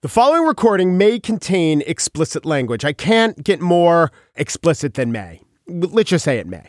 The following recording may contain explicit language. I can't get more explicit than may. Let's just say it may.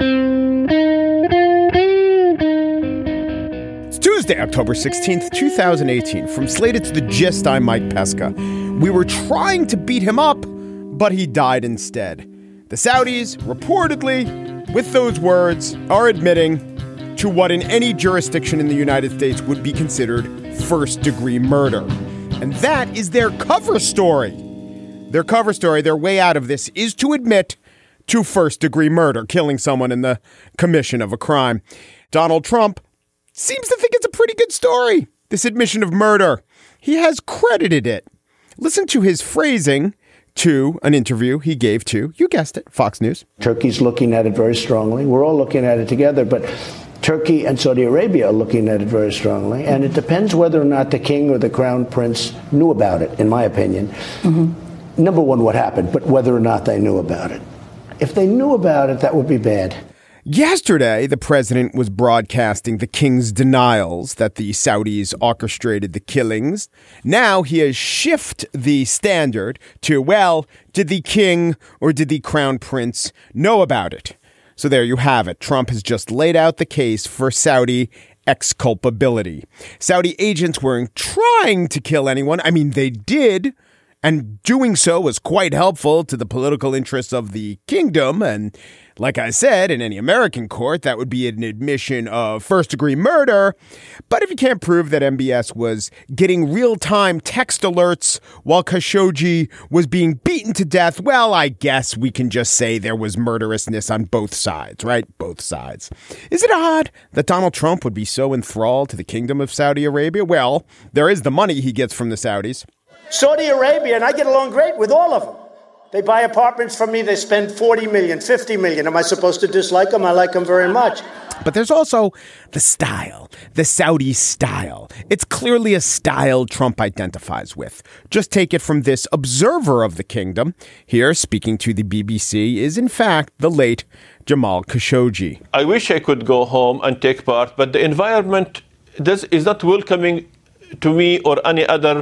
It's Tuesday, October 16th, 2018. From Slate, it's The Gist. I'm Mike Pesca. We were trying to beat him up, but he died instead. The Saudis, reportedly, with those words, are admitting to what in any jurisdiction in the United States would be considered first-degree murder. And that is their cover story. Their cover story, their way out of this, is to admit to first-degree murder, killing someone in the commission of a crime. Donald Trump seems to think it's a pretty good story, this admission of murder. He has credited it. Listen to his phrasing to an interview he gave to, you guessed it, Fox News. Turkey's looking at it very strongly. We're all looking at it together, but Turkey and Saudi Arabia are looking at it very strongly, and it depends whether or not the king or the crown prince knew about it, in my opinion. Mm-hmm. Number one, what happened, but whether or not they knew about it. If they knew about it, that would be bad. Yesterday, the president was broadcasting the king's denials that the Saudis orchestrated the killings. Now he has shifted the standard to, well, did the king or did the crown prince know about it? So there you have it. Trump has just laid out the case for Saudi exculpability. Saudi agents weren't trying to kill anyone. I mean, they did. And doing so was quite helpful to the political interests of the kingdom. And like I said, in any American court, that would be an admission of first-degree murder. But if you can't prove that MBS was getting real-time text alerts while Khashoggi was being beaten to death, well, I guess we can just say there was murderousness on both sides, right? Both sides. Is it odd that Donald Trump would be so enthralled to the kingdom of Saudi Arabia? Well, there is the money he gets from the Saudis. Saudi Arabia, and I get along great with all of them. They buy apartments from me. They spend $40 million, $50 million. Am I supposed to dislike them? I like them very much. But there's also the style, the Saudi style. It's clearly a style Trump identifies with. Just take it from this observer of the kingdom. Here, speaking to the BBC, is in fact the late Jamal Khashoggi. I wish I could go home and take part, but the environment is not welcoming to me or any other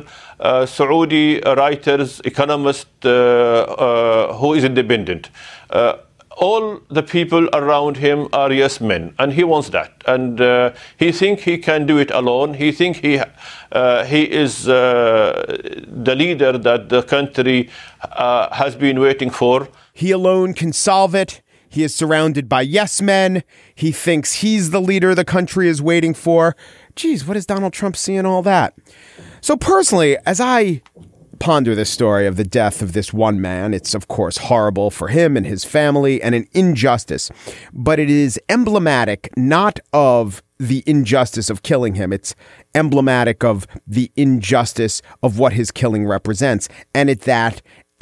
Saudi writers, economist who is independent. All the people around him are yes men, and he wants that. And he thinks he can do it alone. He thinks he is the leader that the country has been waiting for. He alone can solve it. He is surrounded by yes men. He thinks he's the leader the country is waiting for. Geez, what does Donald Trump see in all that? So personally, as I ponder this story of the death of this one man, it's of course horrible for him and his family and an injustice, but it is emblematic not of the injustice of killing him. It's emblematic of the injustice of what his killing represents. And it's that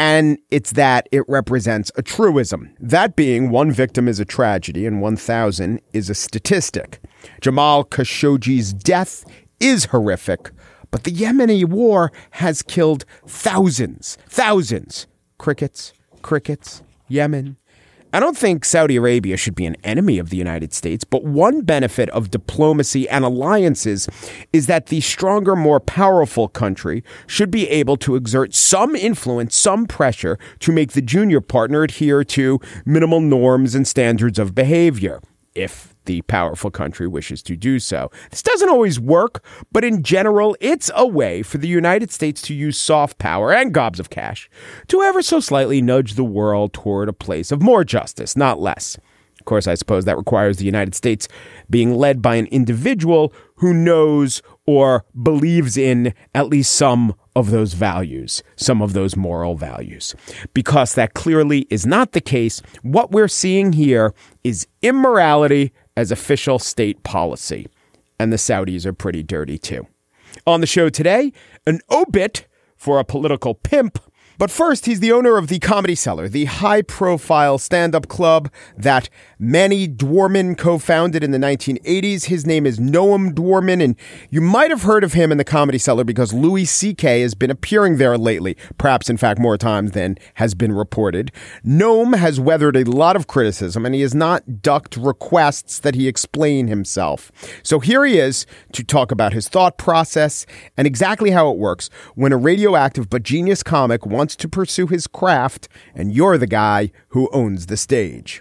it represents a truism. That being, one victim is a tragedy and 1,000 is a statistic. Jamal Khashoggi's death is horrific, but the Yemeni war has killed thousands. Crickets, Yemen. I don't think Saudi Arabia should be an enemy of the United States, but one benefit of diplomacy and alliances is that the stronger, more powerful country should be able to exert some influence, some pressure to make the junior partner adhere to minimal norms and standards of behavior, if the powerful country wishes to do so. This doesn't always work, but in general, it's a way for the United States to use soft power and gobs of cash to ever so slightly nudge the world toward a place of more justice, not less. Of course, I suppose that requires the United States being led by an individual who knows or believes in at least some of those values, some of those moral values. Because that clearly is not the case, what we're seeing here is immorality as official state policy. And the Saudis are pretty dirty too. On the show today, an obit for a political pimp But first, he's the owner of the Comedy Cellar, the high-profile stand-up club that Manny Dworman co-founded in the 1980s. His name is Noam Dworman, and you might have heard of him in the Comedy Cellar because Louis C.K. has been appearing there lately, perhaps, in fact, more times than has been reported. Noam has weathered a lot of criticism, and he has not ducked requests that he explain himself. So here he is to talk about his thought process and exactly how it works when a radioactive but genius comic wants to pursue his craft, and you're the guy who owns the stage.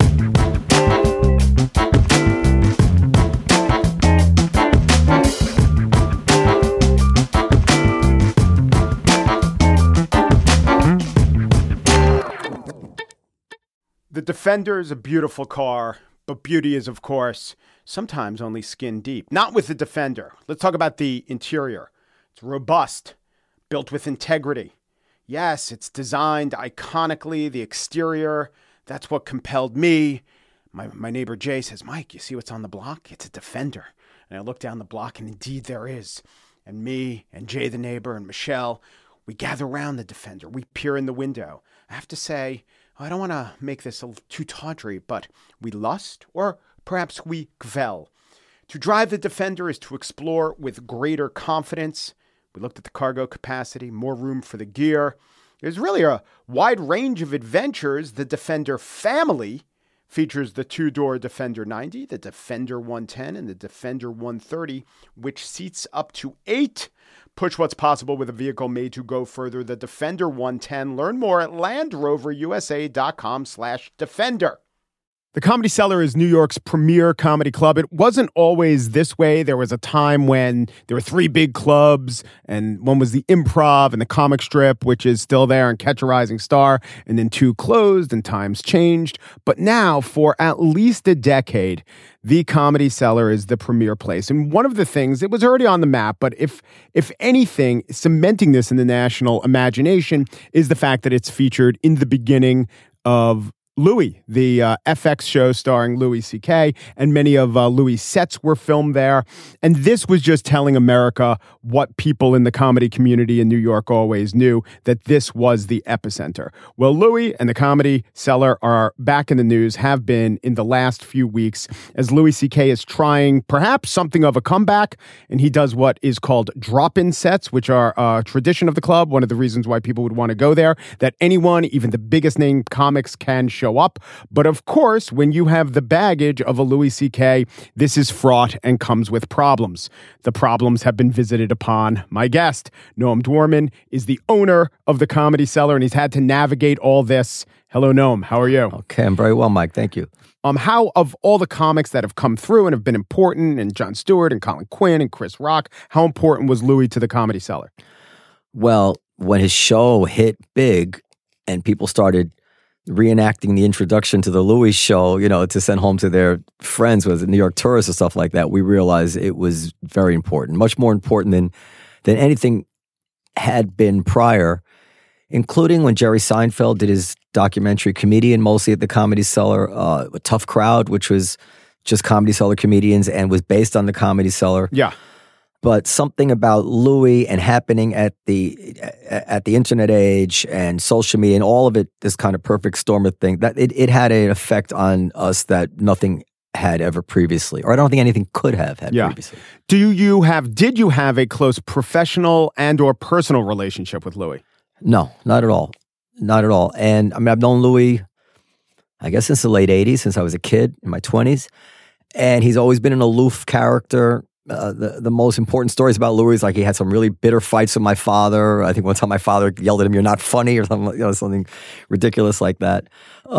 The Defender is a beautiful car, but beauty is, of course, sometimes only skin deep. Not with the Defender. Let's talk about the interior. It's robust, built with integrity. Yes, it's designed iconically. The exterior, that's what compelled me. My neighbor Jay says, Mike, you see what's on the block? It's a Defender. And I look down the block, and indeed there is. And me and Jay the neighbor and Michelle, we gather around the Defender. We peer in the window. I have to say, I don't want to make this too tawdry, but we lust, or perhaps we gvel. To drive the Defender is to explore with greater confidence. We looked at the cargo capacity, more room for the gear. There's really a wide range of adventures. The Defender family features the two-door Defender 90, the Defender 110, and the Defender 130, which seats up to 8. Push what's possible with a vehicle made to go further. The Defender 110. Learn more at LandRoverUSA.com/Defender. The Comedy Cellar is New York's premier comedy club. It wasn't always this way. There was a time when there were 3 big clubs, and one was the Improv and the Comic Strip, which is still there, and Catch a Rising Star, and then 2 closed and times changed. But now, for at least a decade, the Comedy Cellar is the premier place. And one of the things, it was already on the map, but if anything, cementing this in the national imagination is the fact that it's featured in the beginning of Louis, the FX show starring Louis C.K., and many of Louis' sets were filmed there. And this was just telling America what people in the comedy community in New York always knew, that this was the epicenter. Well, Louis and the Comedy Cellar are back in the news, have been in the last few weeks, as Louis C.K. is trying perhaps something of a comeback, and he does what is called drop-in sets, which are a tradition of the club, one of the reasons why people would want to go there, that anyone, even the biggest name comics, can show up. But of course, when you have the baggage of a Louis C.K., this is fraught and comes with problems. The problems have been visited upon my guest. Noam Dworman is the owner of the Comedy Cellar, and he's had to navigate all this. Hello, Noam. How are you? Okay, I'm very well, Mike. Thank you. How, of all the comics that have come through and have been important, and Jon Stewart and Colin Quinn and Chris Rock, how important was Louis to the Comedy Cellar? Well, when his show hit big and people started reenacting the introduction to the Louis show, to send home to their friends with New York tourists and stuff like that, we realized it was very important, much more important than anything had been prior, including when Jerry Seinfeld did his documentary Comedian, mostly at the Comedy Cellar, a Tough Crowd, which was just Comedy Cellar comedians and was based on the Comedy Cellar. Yeah. But something about Louis and happening at the internet age and social media and all of it, this kind of perfect storm of thing, that it had an effect on us that nothing had ever previously, or I don't think anything could have had previously. Did you have a close professional and or personal relationship with Louis? No, not at all. Not at all. And I mean, I've known Louis, I guess, since the late 80s, since I was a kid in my 20s. And he's always been an aloof character. The most important stories about Louis is like he had some really bitter fights with my father. I think one time my father yelled at him, "You're not funny," or something, something ridiculous like that.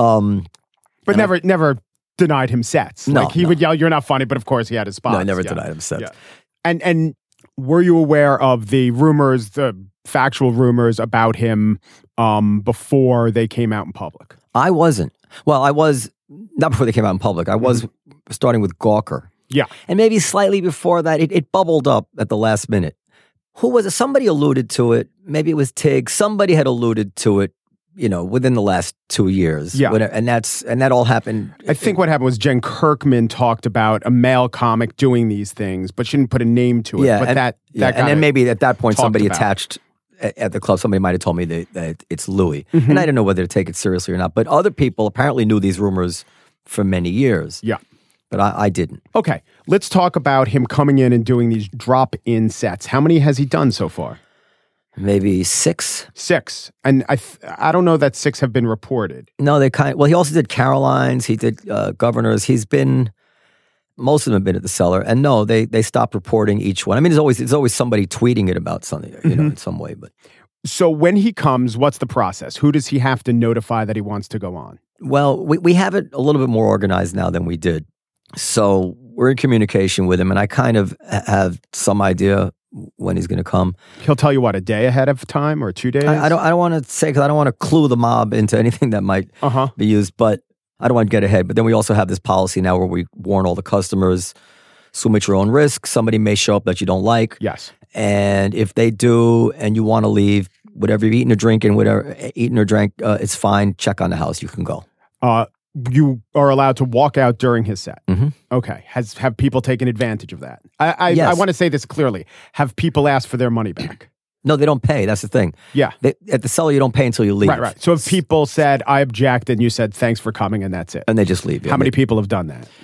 But never denied him sets. No, like he would yell, "You're not funny," but of course he had his spots. No, I never denied him sets. Yeah. And were you aware of the rumors, the factual rumors about him before they came out in public? I wasn't. Well, I was not before they came out in public. I was starting with Gawker. Yeah. And maybe slightly before that, it bubbled up at the last minute. Who was it? Somebody alluded to it. Maybe it was Tig. Somebody had alluded to it, within the last 2 years. Yeah. And that all happened. I think what happened was Jen Kirkman talked about a male comic doing these things, but she didn't put a name to it. Yeah. But and then maybe at that point somebody attached at the club, somebody might have told me that it's Louis. And I didn't know whether to take it seriously or not. But other people apparently knew these rumors for many years. Yeah. But I didn't. Okay, let's talk about him coming in and doing these drop-in sets. How many has he done so far? Maybe 6. 6. And I don't know that 6 have been reported. No, he also did Caroline's. He did Governor's. Most of them have been at the Cellar. And no, they stopped reporting each one. I mean, there's always somebody tweeting it about something, in some way. But so when he comes, what's the process? Who does he have to notify that he wants to go on? Well, we have it a little bit more organized now than we did. So we're in communication with him, and I kind of have some idea when he's going to come. He'll tell you what, a day ahead of time or 2 days? I don't want to say, because I don't want to clue the mob into anything that might be used, but I don't want to get ahead. But then we also have this policy now where we warn all the customers, swim at your own risk. Somebody may show up that you don't like. Yes. And if they do and you want to leave, whatever you've eaten or drinking, it's fine. Check on the house. You can go. You are allowed to walk out during his set. Mm-hmm. Okay. Have people taken advantage of that? Yes. I want to say this clearly. Have people asked for their money back? No, they don't pay. That's the thing. Yeah. At the Cellar, you don't pay until you leave. Right. So if people said, I object, and you said, thanks for coming, and that's it. And they just leave. How many people have done that?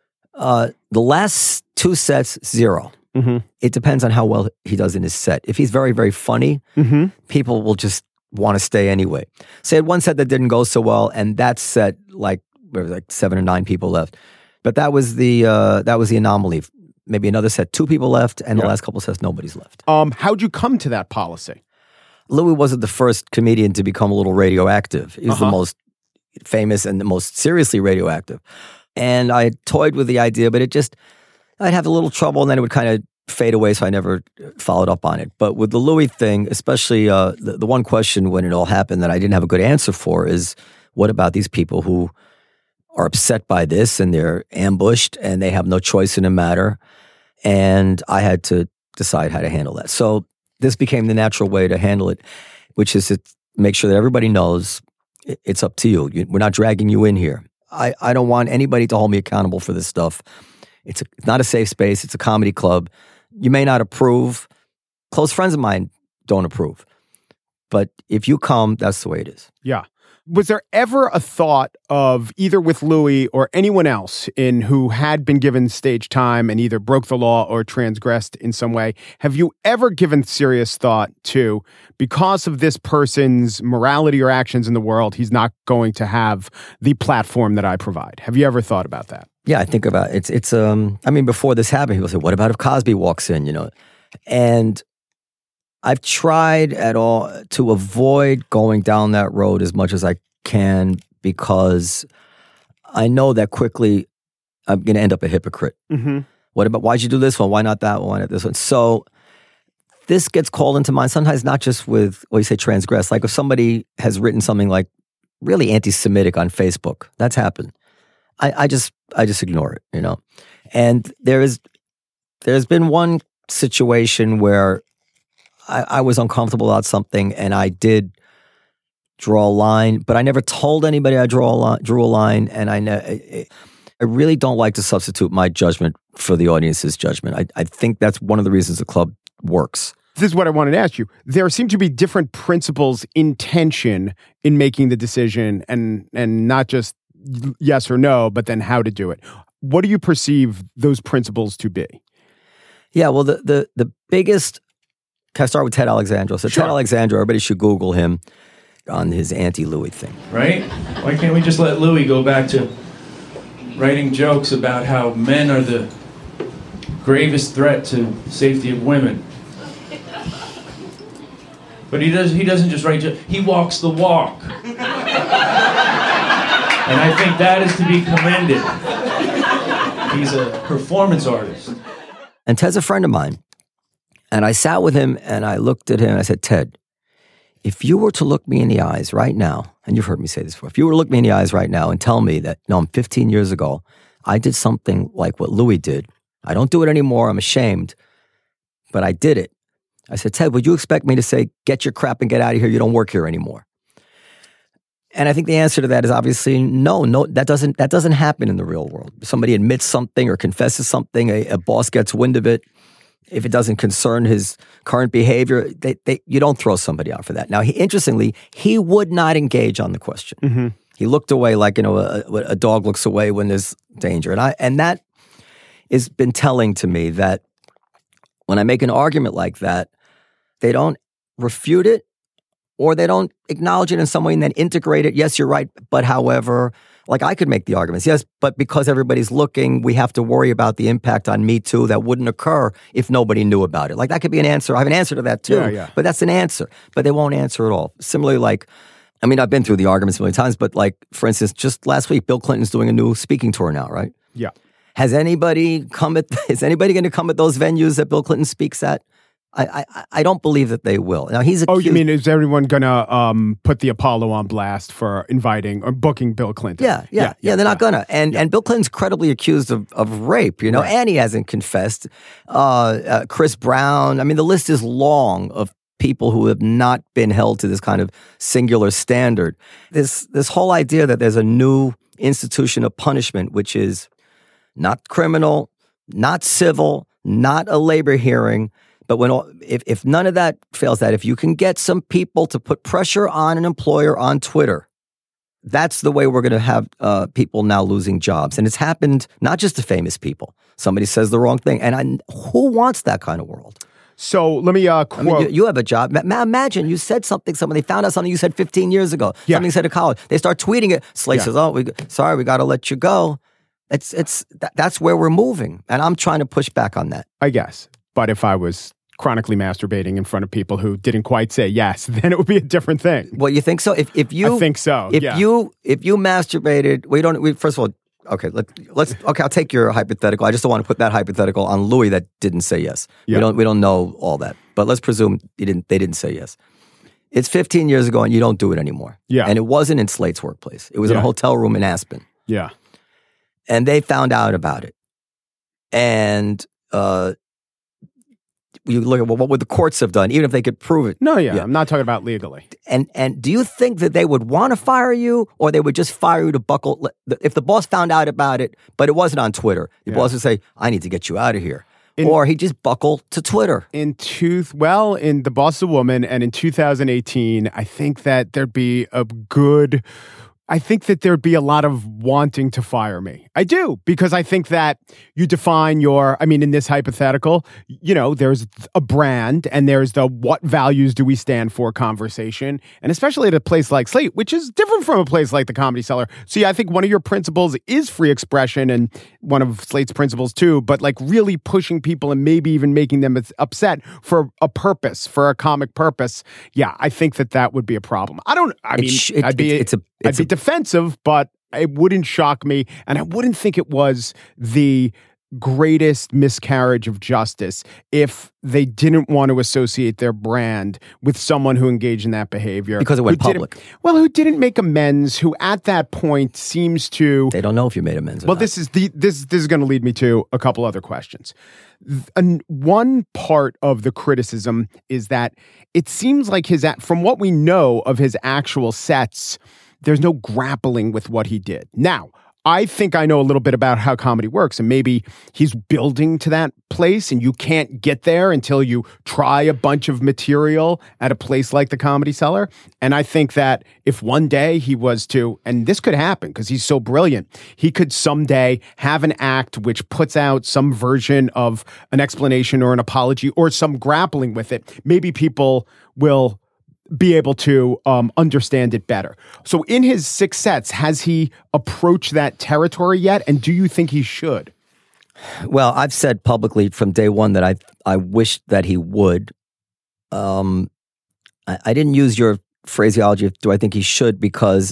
The last 2 sets, 0. Mm-hmm. It depends on how well he does in his set. If he's very, very funny, people will just want to stay anyway. Say at one set that didn't go so well, and that set, there was 7 or 9 people left. But that was the anomaly. Maybe another set, 2 people left, and the last couple sets, nobody's left. How'd you come to that policy? Louis wasn't the first comedian to become a little radioactive. He was the most famous and the most seriously radioactive. And I toyed with the idea, but I'd have a little trouble, and then it would kind of fade away, so I never followed up on it. But with the Louis thing, especially the one question when it all happened that I didn't have a good answer for is, what about these people who are upset by this and they're ambushed and they have no choice in the matter? And I had to decide how to handle that. So this became the natural way to handle it, which is to make sure that everybody knows it's up to you. We're not dragging you in here. I don't want anybody to hold me accountable for this stuff. It's not a safe space. It's a comedy club. You may not approve. Close friends of mine don't approve. But if you come, that's the way it is. Yeah. Was there ever a thought of either with Louis or anyone else who had been given stage time and either broke the law or transgressed in some way? Have you ever given serious thought to, because of this person's morality or actions in the world, he's not going to have the platform that I provide? Have you ever thought about that? Yeah, I think about it. It's before this happened, people say, what about if Cosby walks in, And I've tried at all to avoid going down that road as much as I can, because I know that quickly I'm going to end up a hypocrite. Mm-hmm. What about, why'd you do this one? Why not that one? Why not this one? So this gets called into mind sometimes, not just with what you say transgress. Like if somebody has written something like really anti-Semitic on Facebook, that's happened. I just ignore it, And there's been one situation where I was uncomfortable about something, and I did draw a line, but I never told anybody I drew a line, and I really don't like to substitute my judgment for the audience's judgment. I think that's one of the reasons the club works. This is what I wanted to ask you. There seem to be different principles in tension in making the decision, and not just yes or no, but then how to do it. What do you perceive those principles to be? Yeah, well, the biggest... Can I start with Ted Alexandro? So Sure. Ted Alexandro, everybody should Google him on his anti-Louis thing. Right? Why can't we just let Louis go back to writing jokes about how men are the gravest threat to safety of women? But he doesn't just write jokes, he walks the walk. And I think that is to be commended. He's a performance artist. And Ted's a friend of mine. And I sat with him and I looked at him and I said, Ted, if you were to look me in the eyes right now, and you've heard me say this before, if you were to look me in the eyes right now and tell me that, no, 15 years ago, I did something like what Louis did. I don't do it anymore. I'm ashamed, but I did it. I said, Ted, would you expect me to say, get your crap and get out of here? You don't work here anymore. And I think the answer to that is obviously no, that doesn't happen in the real world. Somebody admits something or confesses something, a boss gets wind of it, if it doesn't concern his current behavior, you don't throw somebody out for that. Now, interestingly, he would not engage on the question. Mm-hmm. He looked away like, a dog looks away when there's danger. And that has been telling to me that when I make an argument like that, they don't refute it or they don't acknowledge it in some way and then integrate it. Yes, you're right, but however, like I could make the arguments. Yes, but because everybody's looking, we have to worry about the impact on Me Too that wouldn't occur if nobody knew about it. Like that could be an answer. I have an answer to that too, but that's an answer. But they won't answer at all. Similarly, I've been through the arguments a million times, but for instance, just last week, Bill Clinton's doing a new speaking tour now, right? Yeah. Is anybody going to come at those venues that Bill Clinton speaks at? I don't believe that they will. Now he's accused. Oh, you mean is everyone gonna put the Apollo on blast for inviting or booking Bill Clinton? Yeah. They're not gonna. And Bill Clinton's credibly accused of rape, right. And he hasn't confessed. Chris Brown. I mean, the list is long of people who have not been held to this kind of singular standard. This whole idea that there's a new institution of punishment, which is not criminal, not civil, not a labor hearing. But if none of that fails, if you can get some people to put pressure on an employer on Twitter, that's the way we're going to have people now losing jobs. And it's happened not just to famous people. Somebody says the wrong thing. And who wants that kind of world? So let me quote. You have a job. Imagine you said something, they found out something you said 15 years ago. Yeah. Something you said at college. They start tweeting it. Slate says, we got to let you go. That's where we're moving. And I'm trying to push back on that. I guess. But if I was chronically masturbating in front of people who didn't quite say yes, then it would be a different thing. Well, you think so? If you, I think so. If you masturbated, first of all, okay, I'll take your hypothetical. I just don't want to put that hypothetical on Louis that didn't say yes. Yeah. We don't know all that, but let's presume they didn't say yes. It's 15 years ago, and you don't do it anymore. Yeah, and it wasn't in Slate's workplace. It was in a hotel room in Aspen. Yeah, and they found out about it, and you look at what would the courts have done, even if they could prove it. No, I'm not talking about legally. And do you think that they would want to fire you, or they would just fire you to buckle? If the boss found out about it, but it wasn't on Twitter, the boss would say, "I need to get you out of here," or he just buckled to Twitter. In The Boss is a Woman, and in 2018, I think that there'd be a lot of wanting to fire me. I do, because I think that you define in this hypothetical, there's a brand and there's the what values do we stand for conversation. And especially at a place like Slate, which is different from a place like the Comedy Cellar. So I think one of your principles is free expression and one of Slate's principles too, but really pushing people and maybe even making them upset for a purpose, for a comic purpose. Yeah, I think that would be a problem. I'd be defensive, but it wouldn't shock me, and I wouldn't think it was the greatest miscarriage of justice if they didn't want to associate their brand with someone who engaged in that behavior. Because it went public. Who didn't make amends, who at that point seems to... They don't know if you made amends or not. This is going to lead me to a couple other questions. One part of the criticism is that it seems like from what we know of his actual sets, there's no grappling with what he did. Now, I think I know a little bit about how comedy works, and maybe he's building to that place, and you can't get there until you try a bunch of material at a place like the Comedy Cellar. And I think that if one day he was to, and this could happen because he's so brilliant, he could someday have an act which puts out some version of an explanation or an apology or some grappling with it. Maybe people will be able to understand it better. So in his 6 sets, has he approached that territory yet? And do you think he should? Well, I've said publicly from day one that I wish that he would. I didn't use your phraseology of do I think he should, because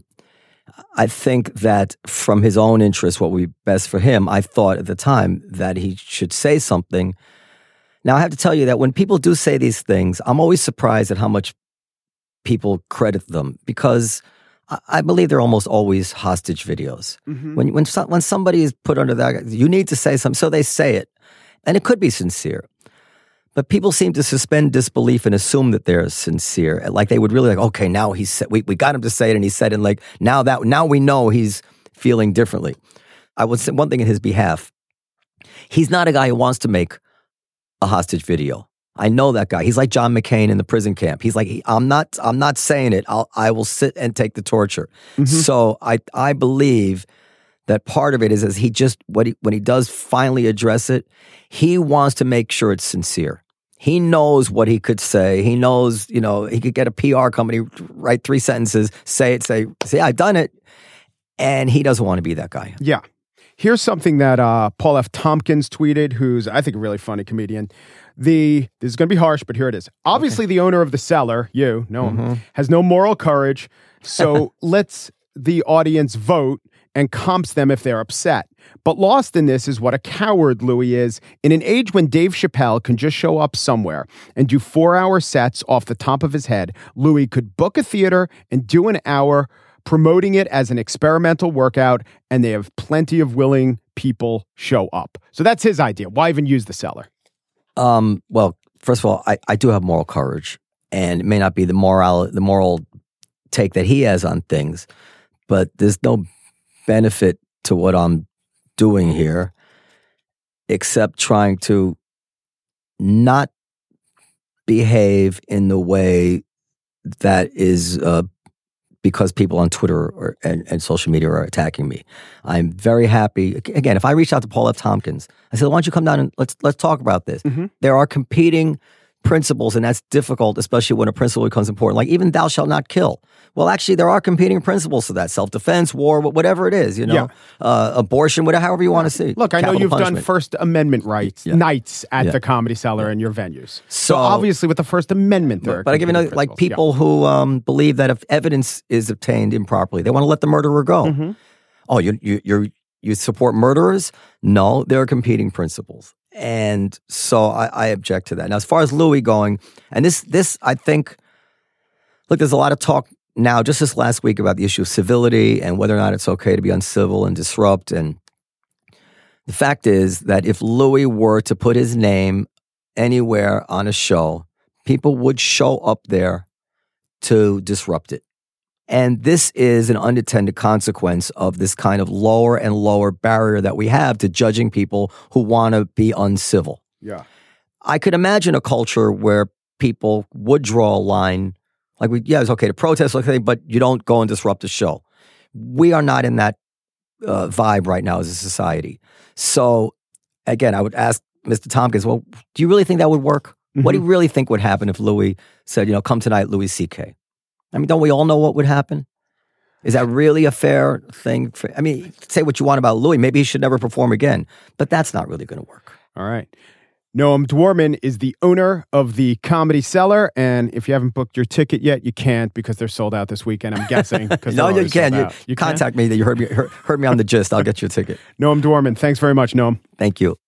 I think that from his own interest, what would be best for him, I thought at the time that he should say something. Now, I have to tell you that when people do say these things, I'm always surprised at how much people credit them, because I believe they're almost always hostage videos. Mm-hmm. When somebody is put under that, you need to say something, so they say it. And it could be sincere. But people seem to suspend disbelief and assume that they're sincere. Like they would really okay, now he said, we got him to say it, and he said it, and now we know he's feeling differently. I would say one thing in his behalf. He's not a guy who wants to make a hostage video. I know that guy. He's like John McCain in the prison camp. He's like, I'm not saying it. I will sit and take the torture. So I believe that part of it is he just when he does finally address it, he wants to make sure it's sincere. He knows what he could say. He knows, he could get a PR company, write 3 sentences, say I've done it. And he doesn't want to be that guy. Yeah. Here's something that Paul F. Tompkins tweeted, who's, I think, a really funny comedian. This is going to be harsh, but here it is. Obviously, the owner of the cellar, has no moral courage. So lets the audience vote and comps them if they're upset. But lost in this is what a coward Louis is. In an age when Dave Chappelle can just show up somewhere and do 4-hour sets off the top of his head, Louis could book a theater and do an hour promoting it as an experimental workout, and they have plenty of willing people show up. So that's his idea. Why even use the cellar? Well, first of all, I do have moral courage, and it may not be the moral take that he has on things, but there's no benefit to what I'm doing here except trying to not behave in the way that is because people on Twitter and social media are attacking me. I'm very happy. Again, if I reach out to Paul F. Tompkins, I said, why don't you come down and let's talk about this. There are competing principles, and that's difficult, especially when a principle becomes important. Like even thou shalt not kill. Well, actually, there are competing principles to that. Self-defense, war, whatever it is, abortion, whatever, however you want to see. Look, I know you've done First Amendment nights at the Comedy Cellar and your venues. So obviously with the First Amendment there. But I give you like people who believe that if evidence is obtained improperly, they want to let the murderer go. Oh, you support murderers? No, there are competing principles. And so I object to that. Now, as far as Louis going, and this I think, look, there's a lot of talk now, just this last week, about the issue of civility and whether or not it's okay to be uncivil and disrupt. And the fact is that if Louis were to put his name anywhere on a show, people would show up there to disrupt it. And this is an unintended consequence of this kind of lower and lower barrier that we have to judging people who want to be uncivil. Yeah. I could imagine a culture where people would draw a line, like, it's okay to protest, but you don't go and disrupt the show. We are not in that vibe right now as a society. So, again, I would ask Mr. Tompkins, well, do you really think that would work? What do you really think would happen if Louis said, come tonight, Louis C.K.? I mean, don't we all know what would happen? Is that really a fair thing? Say what you want about Louis. Maybe he should never perform again, but that's not really going to work. All right. Noam Dworman is the owner of the Comedy Cellar, and if you haven't booked your ticket yet, you can't because they're sold out this weekend, I'm guessing. No, you can. You contact me. That you heard me on the gist. I'll get you a ticket. Noam Dworman, thanks very much, Noam. Thank you.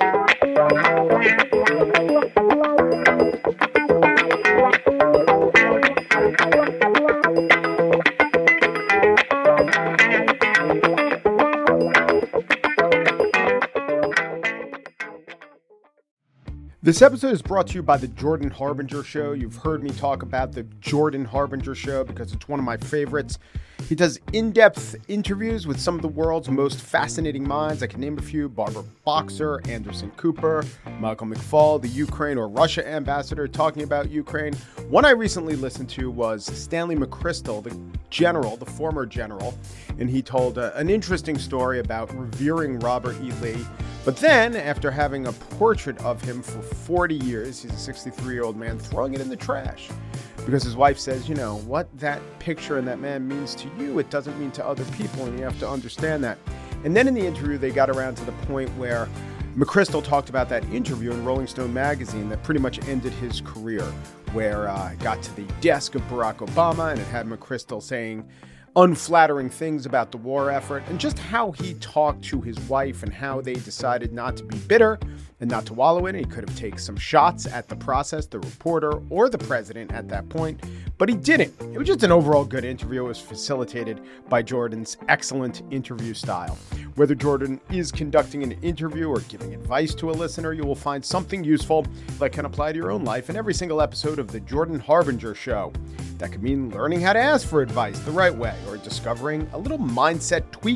This episode is brought to you by the Jordan Harbinger Show. You've heard me talk about the Jordan Harbinger Show because it's one of my favorites. He does in-depth interviews with some of the world's most fascinating minds. I can name a few: Barbara Boxer, Anderson Cooper, Michael McFaul, the Ukraine or Russia ambassador talking about Ukraine. One I recently listened to was Stanley McChrystal, the former general, and he told an interesting story about revering Robert E. Lee. But then, after having a portrait of him for 40 years, he's a 63-year-old man, throwing it in the trash. Because his wife says, what that picture and that man means to you, it doesn't mean to other people, and you have to understand that. And then in the interview, they got around to the point where McChrystal talked about that interview in Rolling Stone magazine that pretty much ended his career, where it got to the desk of Barack Obama, and it had McChrystal saying unflattering things about the war effort, and just how he talked to his wife and how they decided not to be bitter and not to wallow in it. He could have taken some shots at the process, the reporter, or the president at that point, but he didn't. It was just an overall good interview. It was facilitated by Jordan's excellent interview style. Whether Jordan is conducting an interview or giving advice to a listener, you will find something useful that can apply to your own life in every single episode of the Jordan Harbinger Show. That could mean learning how to ask for advice the right way, or discovering a little mindset tweak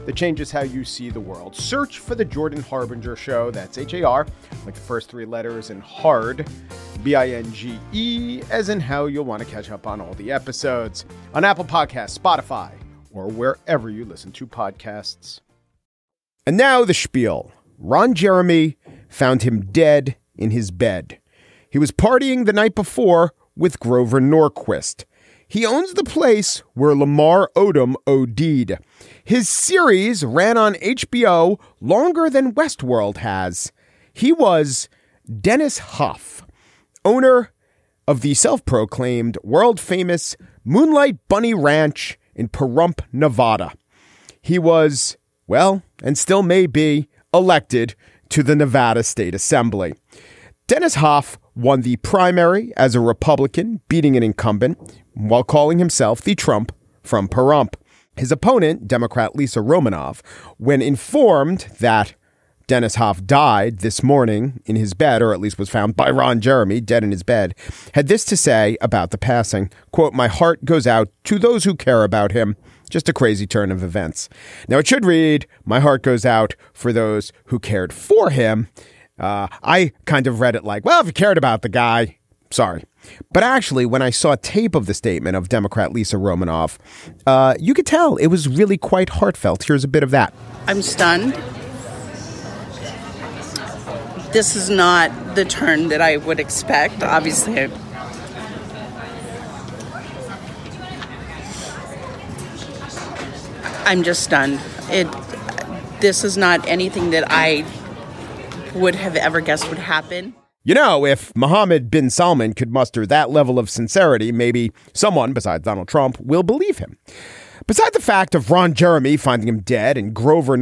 that changes how you see the world. Search for The Jordan Harbinger Show. That's H-A-R, like the first three letters, and hard, B-I-N-G-E, as in how you'll want to catch up on all the episodes on Apple Podcasts, Spotify, or wherever you listen to podcasts. And now the spiel. Ron Jeremy found him dead in his bed. He was partying the night before with Grover Norquist. He owns the place where Lamar Odom OD'd. His series ran on HBO longer than Westworld has. He was Dennis Hof, owner of the self-proclaimed world-famous Moonlight Bunny Ranch in Pahrump, Nevada. He was, well, and still may be, elected to the Nevada State Assembly. Dennis Hof won the primary as a Republican, beating an incumbent, while calling himself the Trump from Pahrump. His opponent, Democrat Lisa Romanoff, when informed that Dennis Hof died this morning in his bed, or at least was found by Ron Jeremy dead in his bed, had this to say about the passing, quote, "My heart goes out to those who care about him. Just a crazy turn of events." Now it should read, "My heart goes out for those who cared for him." I kind of read it like, well, if you cared about the guy, sorry. But actually, when I saw tape of the statement of Democrat Lisa Romanoff, you could tell it was really quite heartfelt. Here's a bit of that. I'm stunned. This is not the turn that I would expect. Obviously, I'm just stunned. This is not anything that I would have ever guessed would happen. You know, if Mohammed bin Salman could muster that level of sincerity, maybe someone besides Donald Trump will believe him. Beside the fact of Ron Jeremy finding him dead and Grover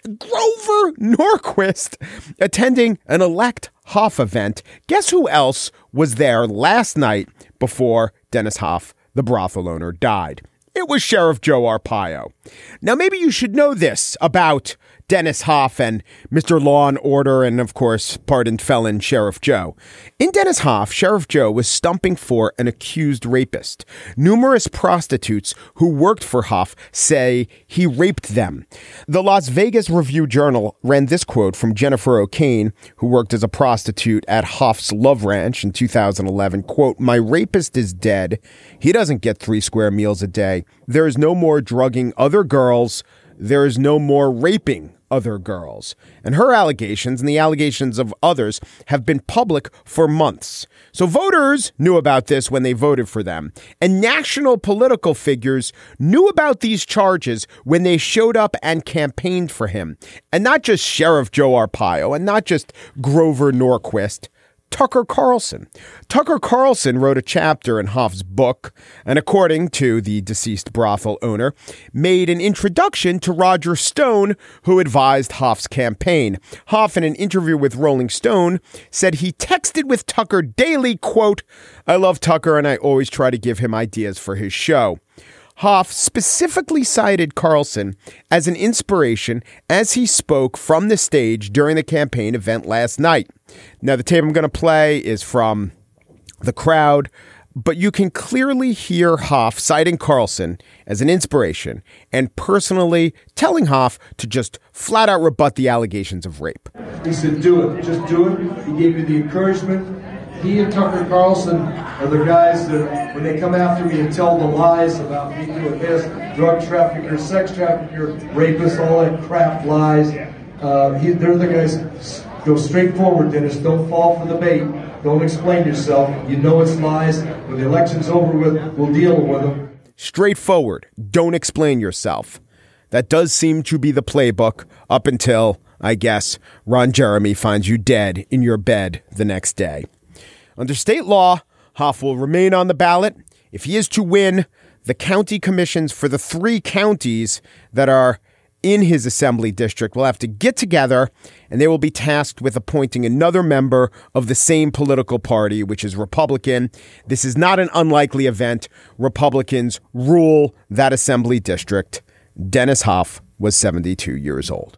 Norquist attending an elect Hof event, guess who else was there last night before Dennis Hof, the brothel owner, died? It was Sheriff Joe Arpaio. Now, maybe you should know this about Dennis Hof and Mr. Law and Order and, of course, pardoned felon Sheriff Joe. In Dennis Hof, Sheriff Joe was stumping for an accused rapist. Numerous prostitutes who worked for Hof say he raped them. The Las Vegas Review-Journal ran this quote from Jennifer O'Kane, who worked as a prostitute at Hof's Love Ranch in 2011, quote, "My rapist is dead. He doesn't get 3 square meals a day. There is no more drugging other girls. There is no more raping other girls." And her allegations and the allegations of others have been public for months. So voters knew about this when they voted for them. And national political figures knew about these charges when they showed up and campaigned for him. And not just Sheriff Joe Arpaio and not just Grover Norquist. Tucker Carlson. Tucker Carlson wrote a chapter in Hof's book, and according to the deceased brothel owner, made an introduction to Roger Stone, who advised Hof's campaign. Hof, in an interview with Rolling Stone, said he texted with Tucker daily, quote, "I love Tucker and I always try to give him ideas for his show." Hof specifically cited Carlson as an inspiration as he spoke from the stage during the campaign event last night. Now, the tape I'm going to play is from the crowd, but you can clearly hear Hof citing Carlson as an inspiration and personally telling Hof to just flat out rebut the allegations of rape. He said, "Do it. Just do it." He gave you the encouragement. He and Tucker Carlson are the guys that, when they come after me and tell the lies about me doing this, drug trafficker, sex trafficker, rapist, all that crap lies, they're the guys. Go straight forward, Dennis. Don't fall for the bait. Don't explain yourself. You know it's lies. When the election's over with, we'll deal with them. Straightforward. Don't explain yourself. That does seem to be the playbook up until, I guess, Ron Jeremy finds you dead in your bed the next day. Under state law, Hof will remain on the ballot. If he is to win, the county commissions for the 3 counties that are in his assembly district will have to get together, and they will be tasked with appointing another member of the same political party, which is Republican. This is not an unlikely event. Republicans rule that assembly district. Dennis Hof was 72 years old.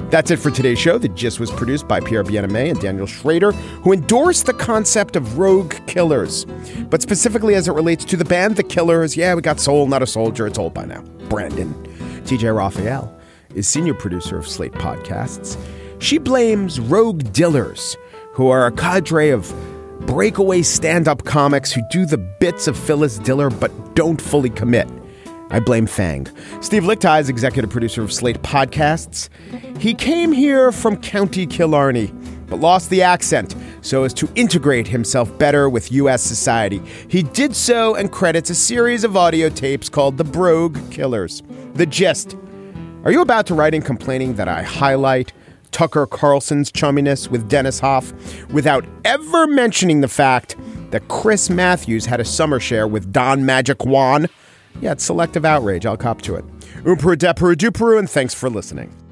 That's it for today's show. The Gist was produced by Pierre Bien-Aimé and Daniel Schrader, who endorsed the concept of rogue killers. But specifically as it relates to the band The Killers, yeah, we got Soul, Not a Soldier. It's old by now. Brandon. TJ Raphael is senior producer of Slate Podcasts. She blames rogue dillers, who are a cadre of breakaway stand-up comics who do the bits of Phyllis Diller but don't fully commit. I blame Fang. Steve Lichtai is executive producer of Slate Podcasts. He came here from County Killarney, but lost the accent so as to integrate himself better with U.S. society. He did so and credits a series of audio tapes called The Brogue Killers. The Gist. Are you about to write in complaining that I highlight Tucker Carlson's chumminess with Dennis Hoff without ever mentioning the fact that Chris Matthews had a summer share with Don Magic Juan? Yeah, it's selective outrage. I'll cop to it. Umperu, Deperu, Duperu, and thanks for listening.